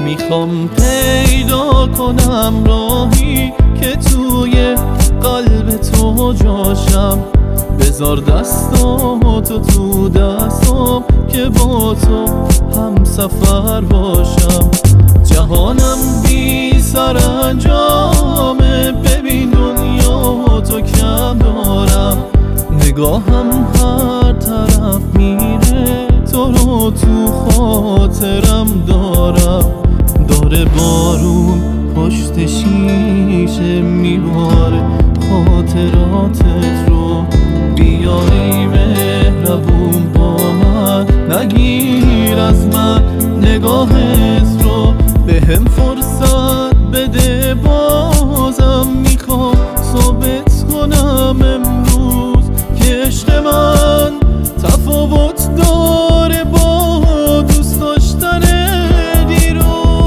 میخوام پیدا کنم راهی که توی قلب تو جاشم. بذار دستاتو تو دستام که با تو هم سفر باشم. جهانم بی سرانجامه، ببین دنیا تو کم دارم. نگاهم هر طرف میره، تو رو تو خاطرم دارم. داره بارون پشت شیشه میباره خاطراتت رو. بیا ای مهربون با من، نگیر از من نگاهت رو. بهم فرصت بده بازم، میخوام ثابت کنم امروز که عشق من تفاوت داره با دوست داشتن دیروز.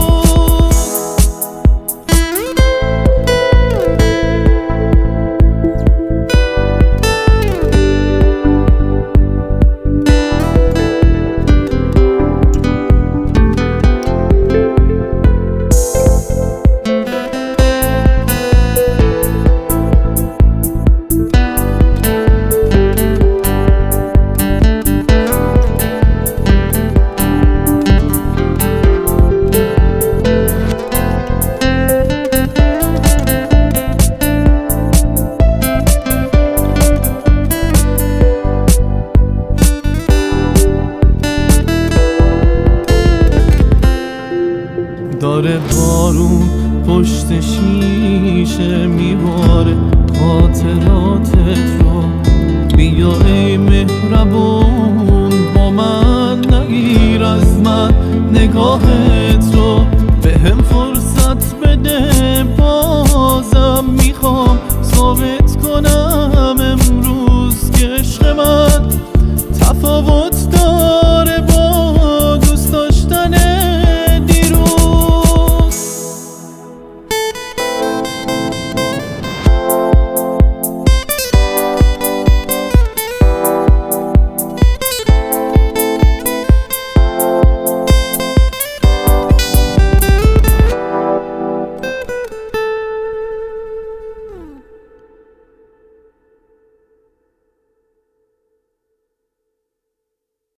داره بارون پشت شیشه میباره خاطراتت رو. بیا ای مهربون با من، نگیر از من نگاهت رو. بهم